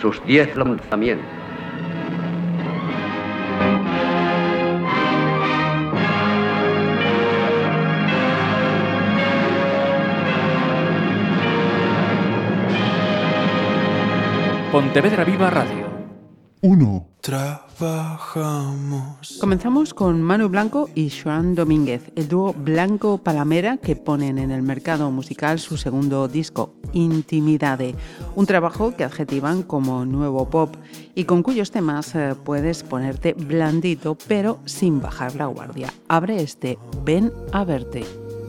sus 10 lanzamientos. Pontevedra Viva Radio. 1. Trabajamos. Comenzamos con Manu Blanco y Joan Domínguez, el dúo Blanco Palamera, que ponen en el mercado musical su segundo disco, Intimidade, un trabajo que adjetivan como nuevo pop y con cuyos temas puedes ponerte blandito pero sin bajar la guardia. Abre este Ven a verte.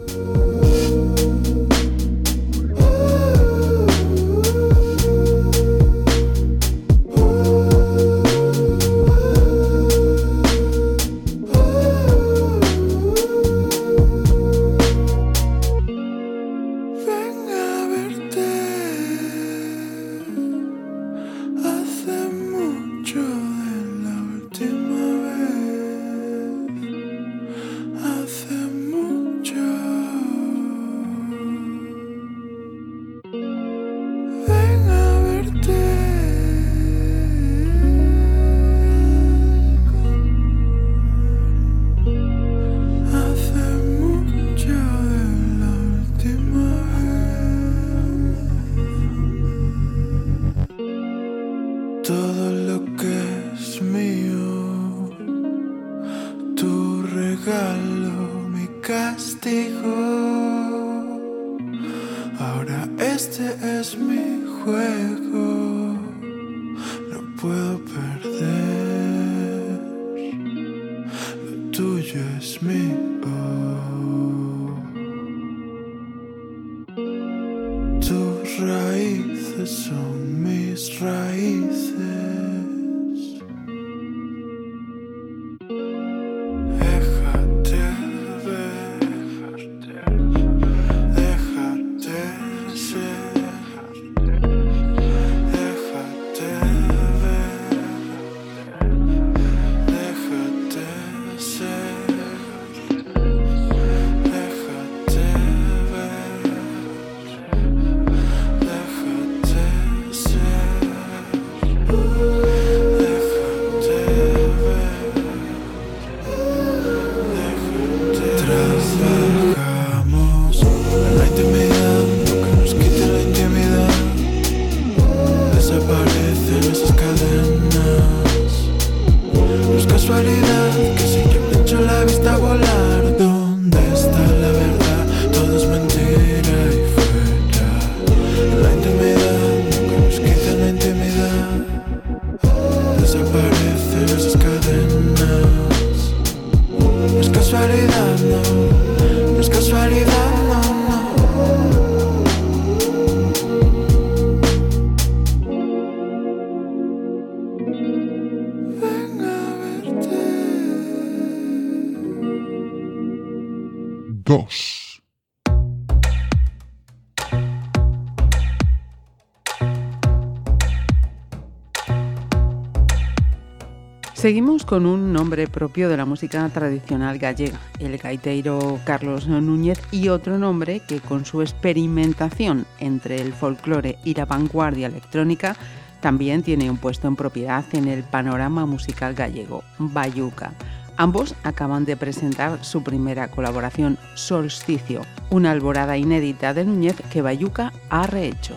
Seguimos con un nombre propio de la música tradicional gallega, el gaiteiro Carlos Núñez, y otro nombre que con su experimentación entre el folclore y la vanguardia electrónica también tiene un puesto en propiedad en el panorama musical gallego, Bayuca. Ambos acaban de presentar su primera colaboración, Solsticio, una alborada inédita de Núñez que Bayuca ha rehecho.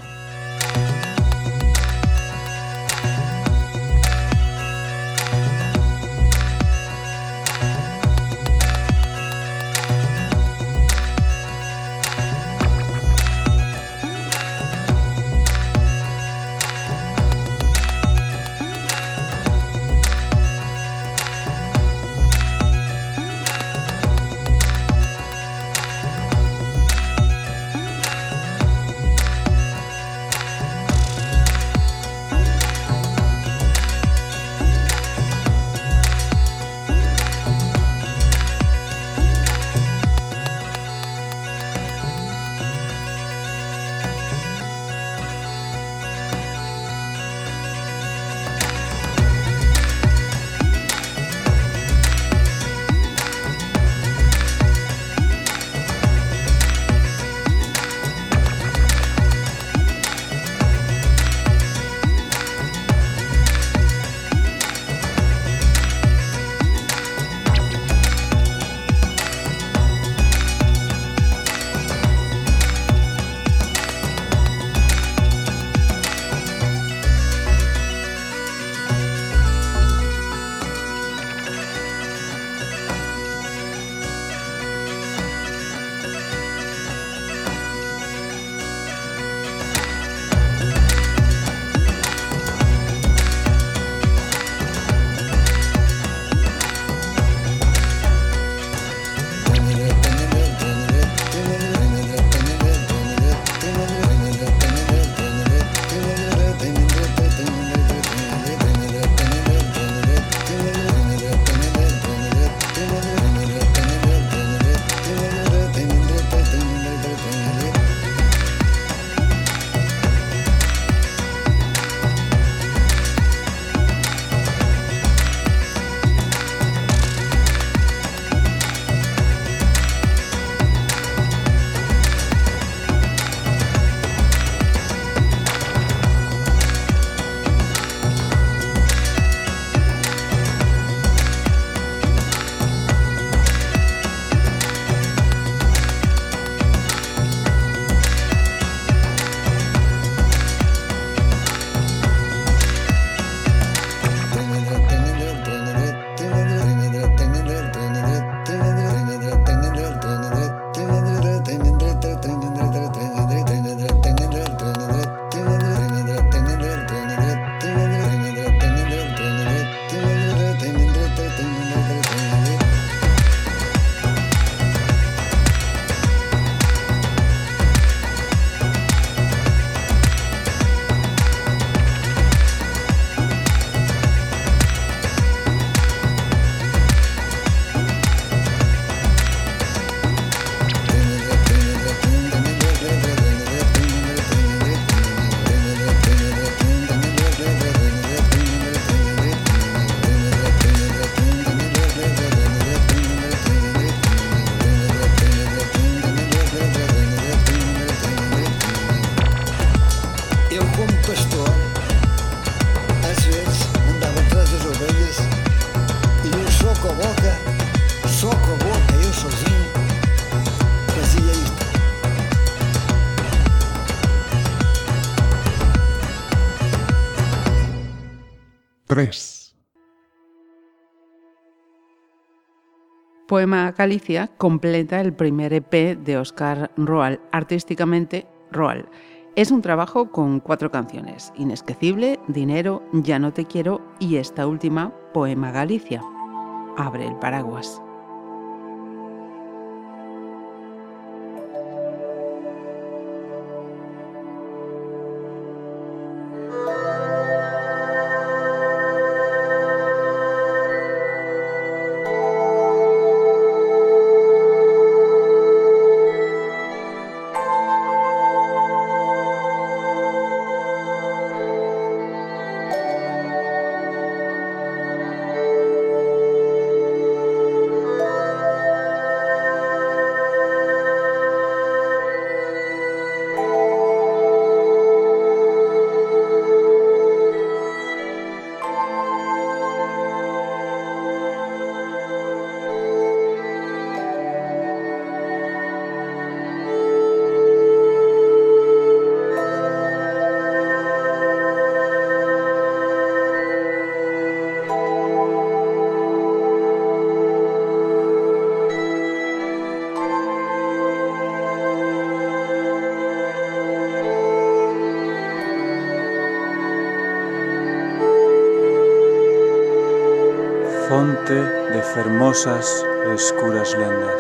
3. Poema Galicia completa el primer EP de Óscar Roal, artísticamente Roal. Es un trabajo con 4 canciones: Inesquecible, Dinero, Ya no te quiero y esta última, Poema Galicia. Abre el paraguas. Fonte de fermosas e escuras lendas.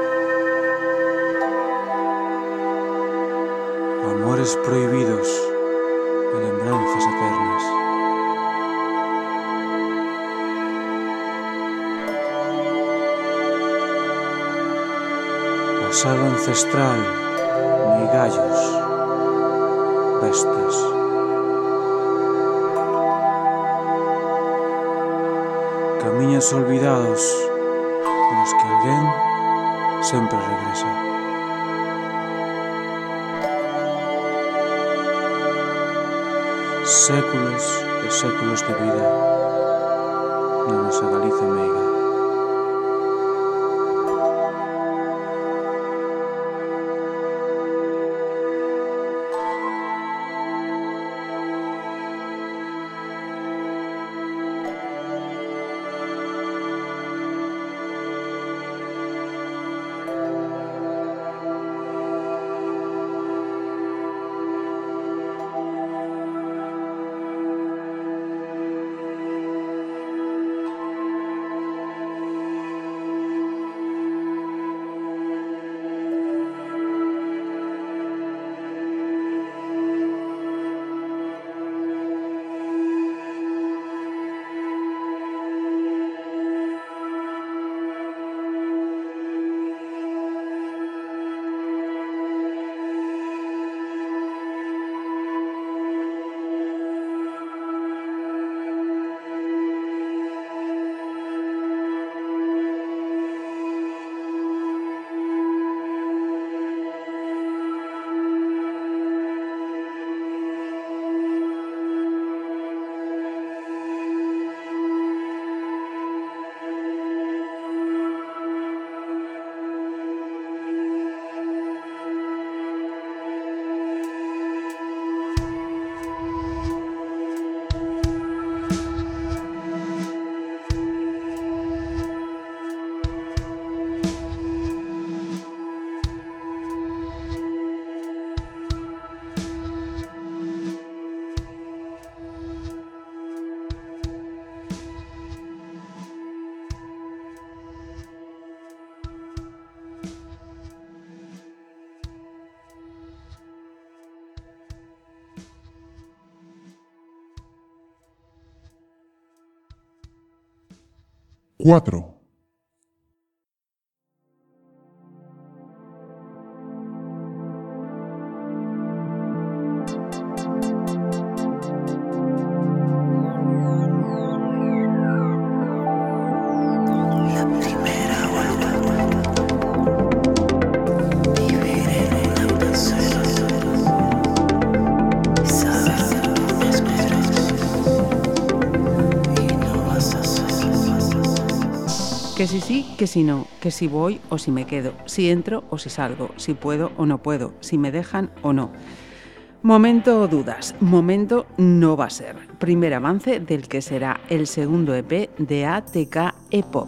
Amores prohibidos e lembranzas eternas. Pasado ancestral, migallos, bestas. Camiños olvidados polos que alguén sempre regresa. Séculos e séculos de vida na nosa Galicia meiga. Cuatro. Que si sí, que si no, que si voy o si me quedo, si entro o si salgo, si puedo o no puedo, si me dejan o no. Momento dudas, momento no va a ser. Primer avance del que será el segundo EP de ATK E-Pop.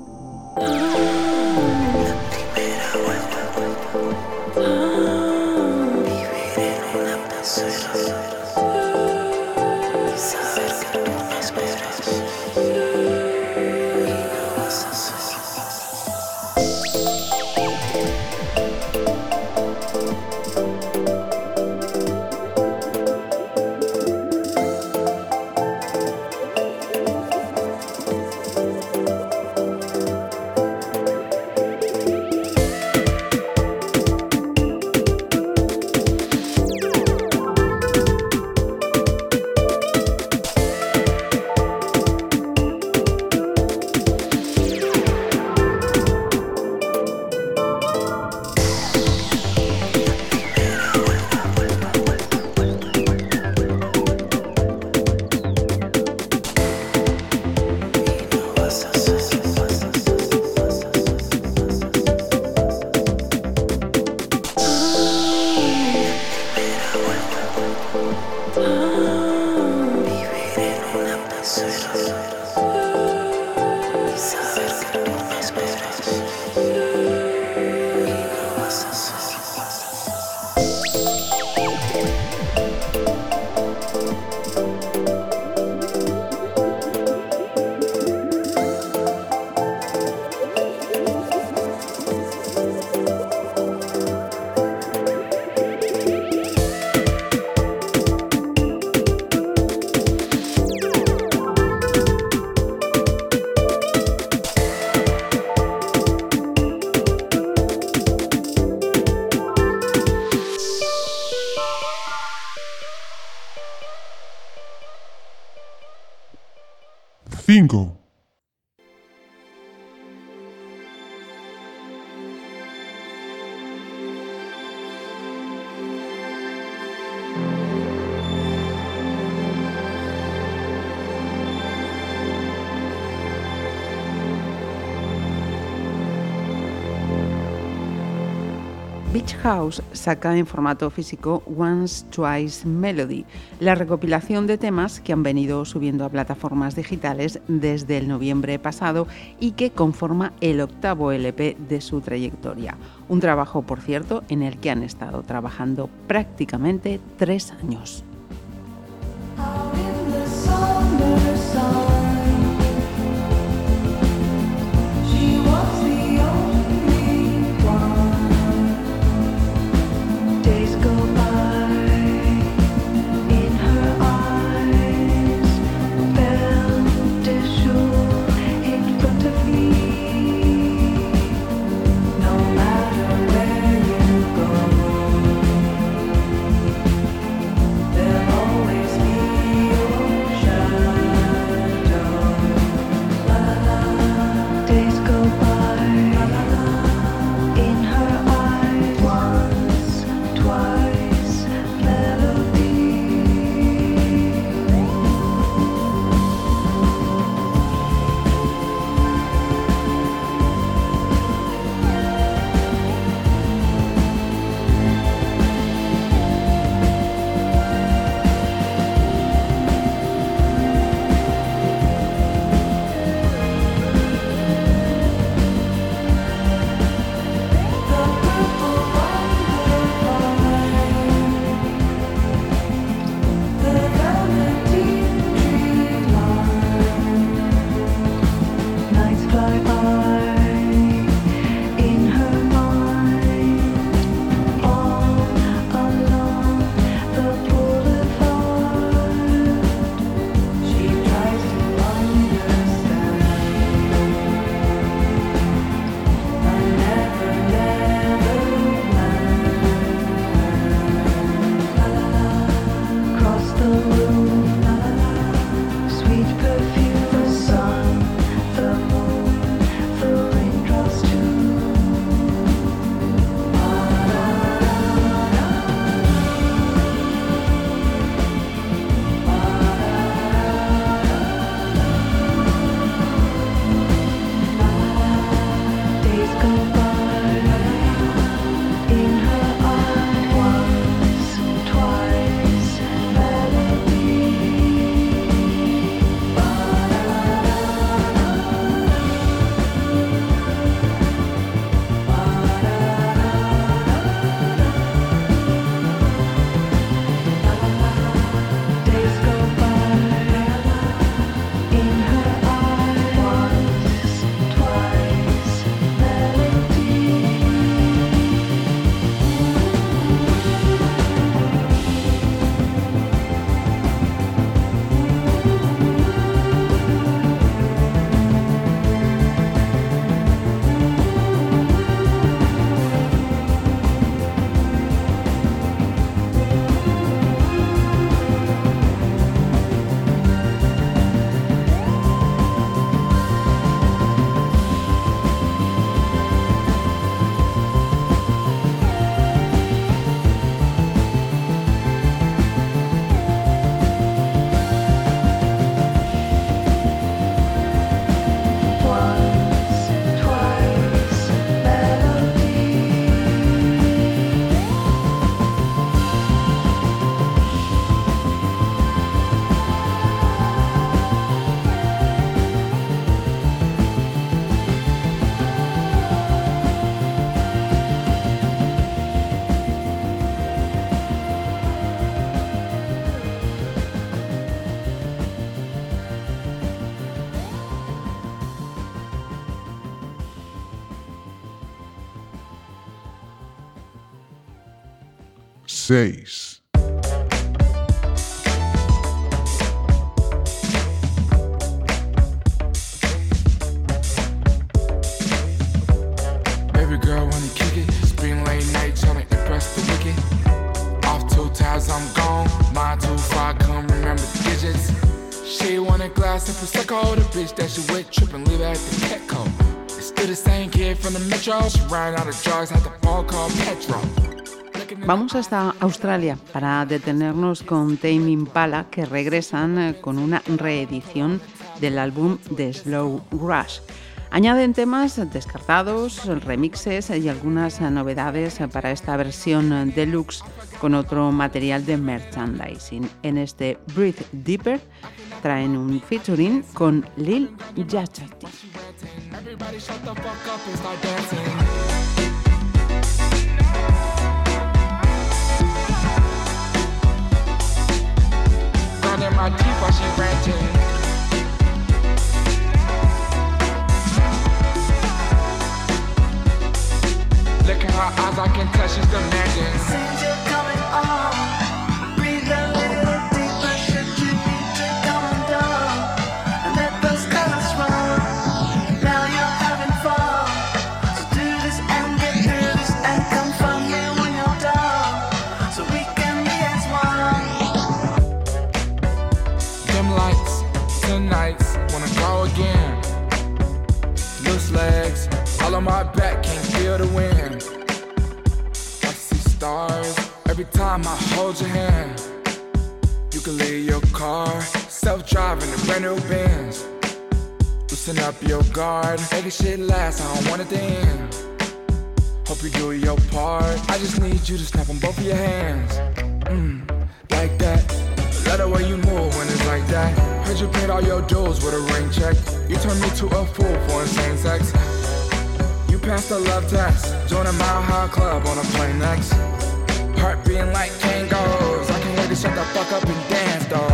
Cinco. Beach House saca en formato físico Once Twice Melody, la recopilación de temas que han venido subiendo a plataformas digitales desde el noviembre pasado y que conforma el octavo LP de su trayectoria. Un trabajo, por cierto, en el que han estado trabajando prácticamente 3 años. There 6. Baby girl wanna kick it, spring late night tryna impress the wicked. Off 2 tabs, I'm gone. Mine too far, come remember the digits. She want a glass and Prosecco, the bitch that she with trippin', leave her at the Petco. It's still the same kid from the metro. She ran out of drugs, had the ball called Petro. Vamos hasta Australia para detenernos con Tame Impala, que regresan con una reedición del álbum The Slow Rush. Añaden temas descartados, remixes y algunas novedades para esta versión deluxe con otro material de merchandising. En este Breathe Deeper traen un featuring con Lil Yachty. In my teeth while she ranting. Look in her eyes, I can tell she's demanding. Since you're coming on, breathe a little deeper. Should you need to come undone and let those colors run? Now you're having fun, so do this and get through this and come from me when you're done, so we can be as one. Lights, tonight's, wanna go again. Loose legs, all on my back, can't feel the wind. I see stars every time I hold your hand. You can leave your car, self-driving, a brand new Benz. Loosen up your guard, make this shit last, I don't want it to end. Hope you do your part, I just need you to snap on both of your hands. Like that. Love the way you move when it's like that. Heard you paid all your dues with a ring check. You turned me to a fool for insane sex. You passed the love test. Join a Mile High Club on a plane next. Heart beating like tangos. I can't wait to shut the fuck up and dance, dog.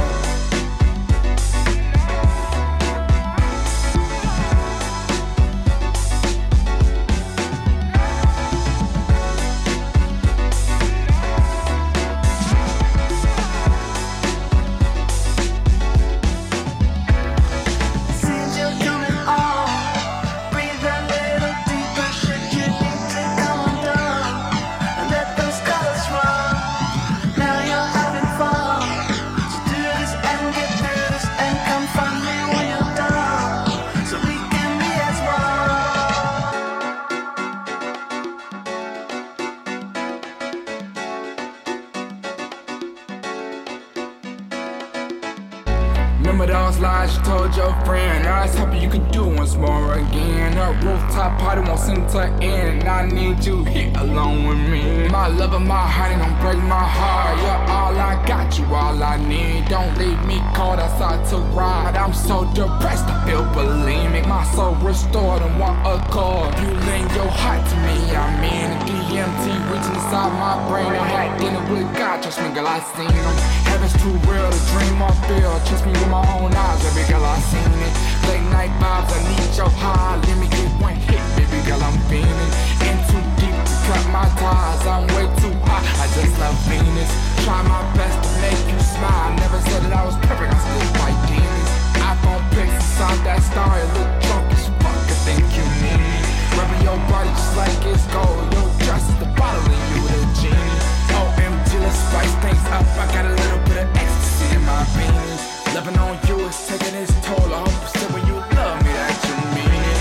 Remember those lies you told your friend? I was happy you could do once more again. A rooftop party won't seem to end. I need you here alone with me. My love and my heart ain't gon' break my heart. You're all I got, you all I need. Don't leave me cold outside to ride. I'm so depressed, I feel bulimic. My soul restored and want a call. You lend your heart to me, I mean. The DMT reaching inside my brain. I had dinner with God, trust me, girl, I seen him. Heaven's too real to dream or feel. Trust me with my own eyes, baby girl, I seen it. Late night vibes, I need your high. Let me get one hit, baby girl, I'm feeling. In too deep to cut my ties. I'm way too high, I just love Venus. Try my best to make you smile. Never said that I was perfect, I still fight demons. iPhone pics inside that star, you look drunk as fuck, I think you need me. Rubbing your body just like it's gold. Your dress is the bottle and you the genie. OMG, let's spice things up. I got a little bit of ecstasy in my beanie. Loving on you is taking its toll. I hope you still when you love me that you mean it.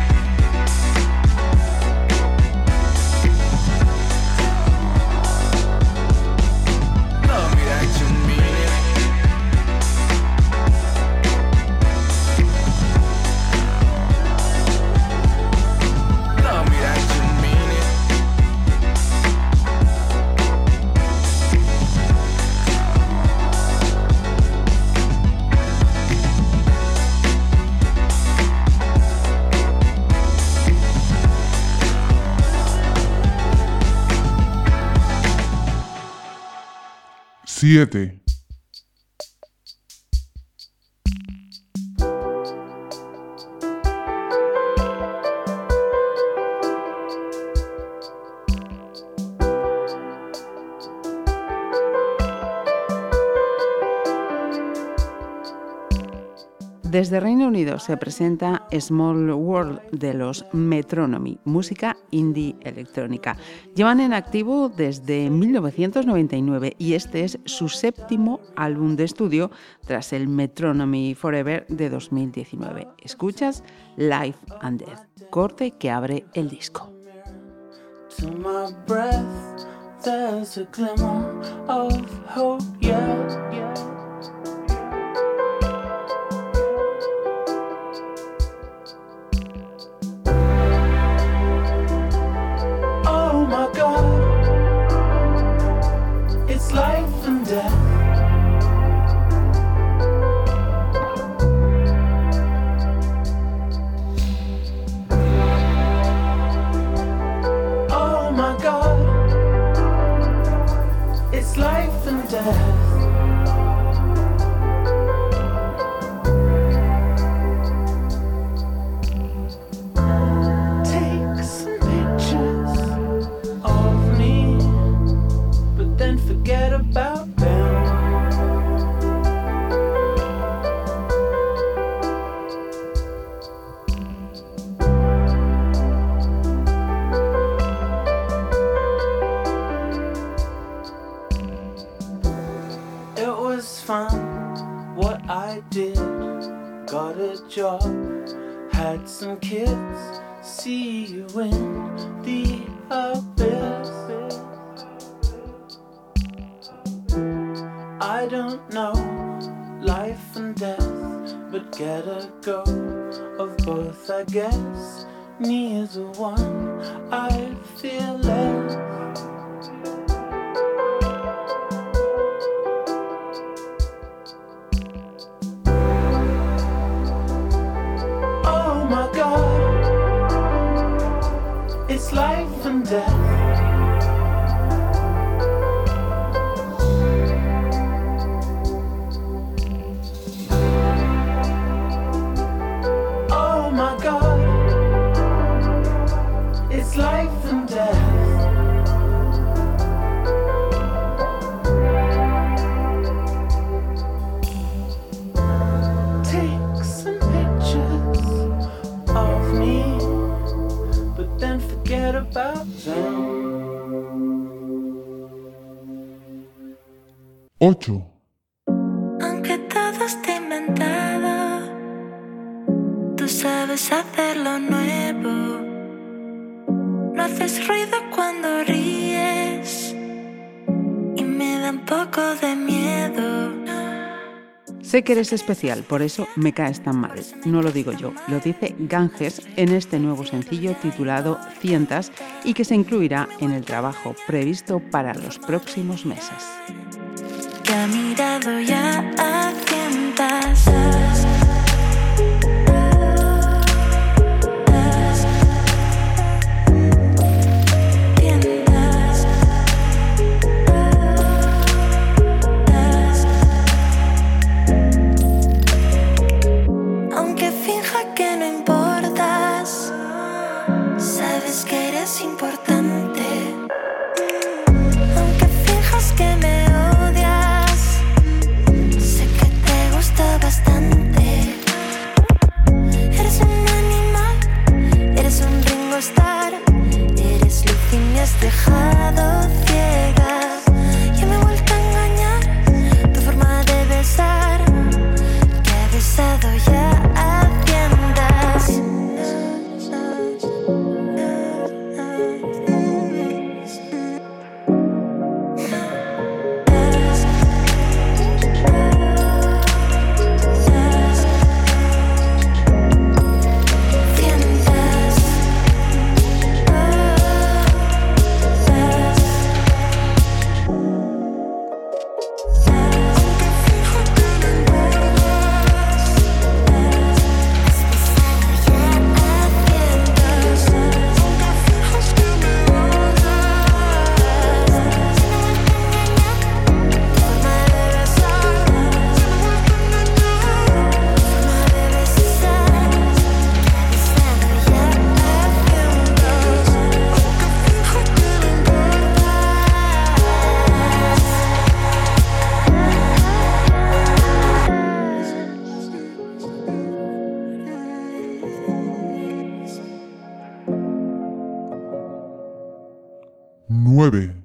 Love me that you mean it. Love me that you mean it. Siete. Desde Reino Unido se presenta Small World de los Metronomy, música indie electrónica. Llevan en activo desde 1999 y este es su 7º álbum de estudio tras el Metronomy Forever de 2019. Escuchas Life and Death, corte que abre el disco. To my breath, there's a glimmer of hope, yeah. Oh my God, it's life and death. Life and death. Take some pictures of me, but then forget about them. Fun, what I did, got a job, had some kids, see you in the abyss. I don't know life and death, but get a go of both, I guess. Neither one, I feel less. It's life and death. Oh my God, it's life and death. Take some pictures of me, but then forget about them. 8. Aunque todo esté inventado, tú sabes hacerlo nuevo. No haces ruido cuando ríes y me da un poco de miedo. Sé que eres especial, por eso me caes tan mal. No lo digo yo, lo dice Ganges en este nuevo sencillo titulado Cientas y que se incluirá en el trabajo previsto para los próximos meses. Te ha mirado ya a cientas. Aunque finja que no importas, sabes que eres importante. Aunque finjas que me odias, sé que te gusta bastante. 9.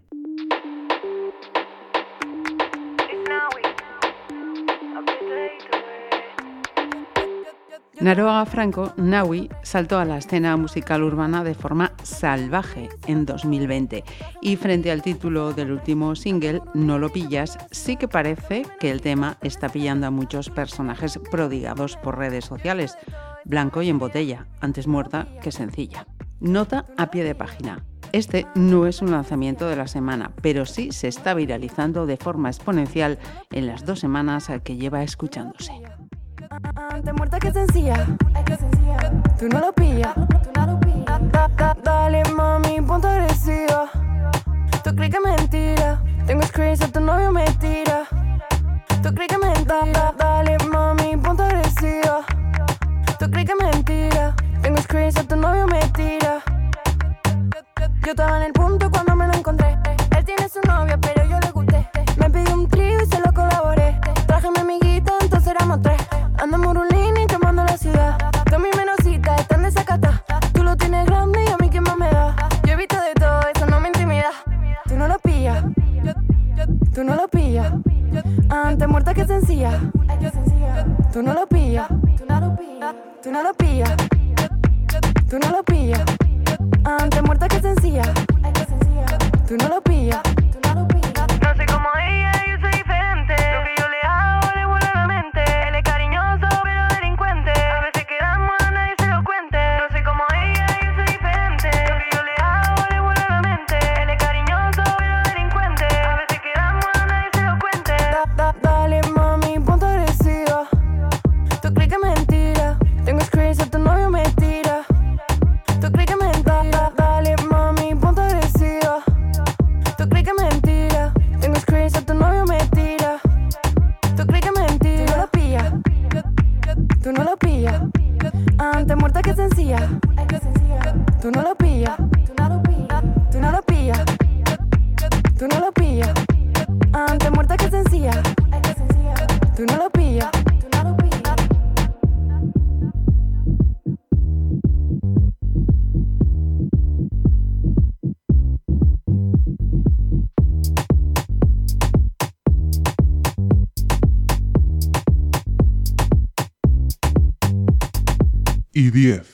Naroa Franco, Naui, saltó a la escena musical urbana de forma salvaje en 2020 y frente al título del último single, No lo pillas, sí que parece que el tema está pillando a muchos personajes prodigados por redes sociales. Blanco y en botella, antes muerta que sencilla. Nota a pie de página. Este no es un lanzamiento de la semana, pero sí se está viralizando de forma exponencial en las 2 semanas que lleva escuchándose. Antes muerta que sencilla, tú no lo pillas. Dale mami, ponte agresiva. Tú crees que es mentira. Tengo screens, tu novio me tira. Tú crees que es mentira. Dale mami, ponte agresiva. Tú crees que es mentira. Tengo screens, tu novio me tira. Yo estaba en el punto cuando me lo encontré. Él tiene su novia, pero yo le gusté. Me pidió un trío y se lo colaboré. Traje mi amiguita, entonces éramos 3. Ando en Murulini quemando la ciudad. Todas mis menositas están desacatadas. Tú lo tienes grande y a mí quién más me da. Yo he visto de todo, eso no me intimida. Tú no lo pillas. Tú no lo pillas. Antes muerta que sencilla. Tú no lo pillas. Tú no lo pillas. Tú no lo pillas. Tú no lo pillas. Antes muerta que sencilla. Tú no lo pillas. No soy como ella, yo soy diferente. Lo que yo le hago le vuela la mente. Él es cariñoso pero delincuente. A veces quedamos a nadie se lo cuente. No soy como ella, yo soy diferente. Lo que yo le hago le vuela la mente. Él es cariñoso pero delincuente. A veces quedamos a nadie se lo cuente. Dale mami, ponte agresiva. Tú crees que es mentira. Tengo screens, tu novio me tira. Tú crees que es mentira. Dale mami, ponte agresiva. Tú crees que es mentira. Tengo screens, tu novio me tira. Tú crees que es mentira. Tú no lo pillas. Tú no lo pillas. Antes muerta que sencilla. Tú no lo pillas. Tú no lo pillas. Tú no lo pillas. Tú no lo pillas. Antes muerta que sencilla. Tú no lo pillas. Y 10.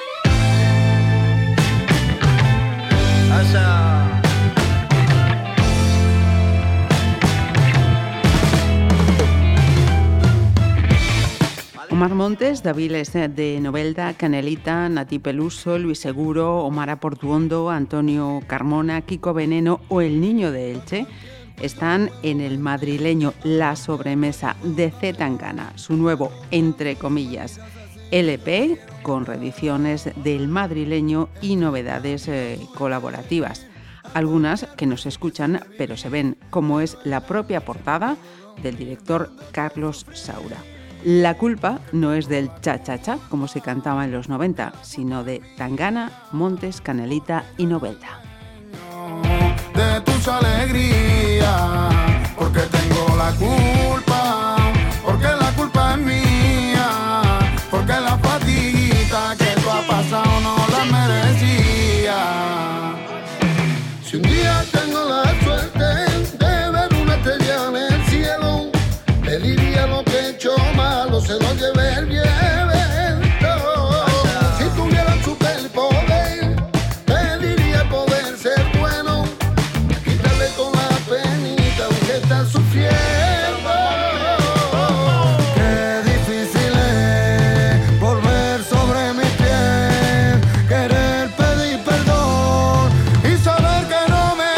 Omar Montes, Daviles de Novelda, Canelita, Nati Peluso, Luis Seguro, Omar Portuondo, Antonio Carmona, Kiko Veneno o El Niño de Elche están en el madrileño La Sobremesa de C. Tangana, su nuevo, entre comillas, LP con reediciones del madrileño y novedades colaborativas. Algunas que no se escuchan pero se ven, como es la propia portada del director Carlos Saura. La culpa no es del cha-cha-cha, como se cantaba en los 90, sino de Tangana, Montes, Canelita y Novelda. De tus alegrías, porque tengo la culpa, porque la culpa es mía, porque la fatiguita que tú has pasado no la merecía. Si un día tengo la suerte de ver una estrella en el cielo, le diría lo que he hecho malo, se lo llevé el viento. Si tuviera un superpoder, te diría poder ser bueno, quitarle con la penita aunque está sufriendo. Qué difícil es volver sobre mis pies, querer pedir perdón y saber que no me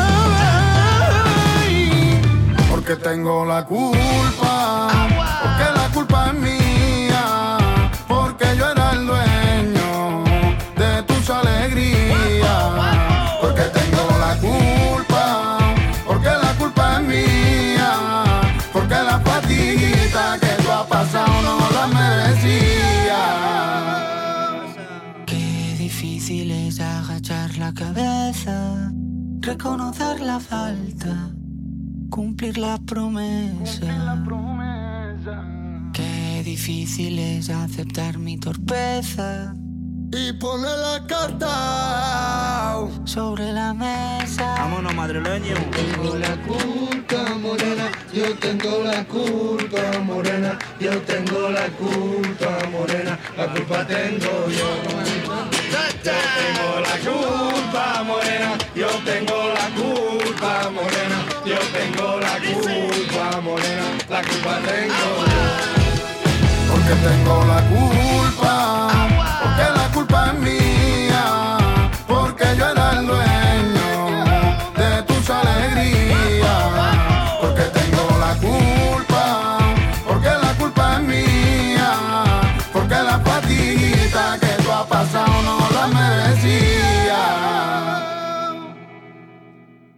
crees, porque tengo la culpa. Porque la culpa es mía, porque yo era el dueño de tus alegrías. Porque tengo la culpa, porque la culpa es mía, porque la fatiguita que tú has pasado no la merecía. Qué difícil es agachar la cabeza, reconocer la falta, cumplir la promesa. Qué difícil es aceptar mi torpeza y pone la carta sobre la mesa. Vámonos, madrileño. Tengo la culpa, morena, yo tengo la culpa, morena, yo tengo la culpa, morena, la culpa tengo yo. Yo tengo la culpa, morena, yo tengo la culpa, morena, yo tengo la culpa, morena, la culpa tengo yo. Porque tengo la culpa.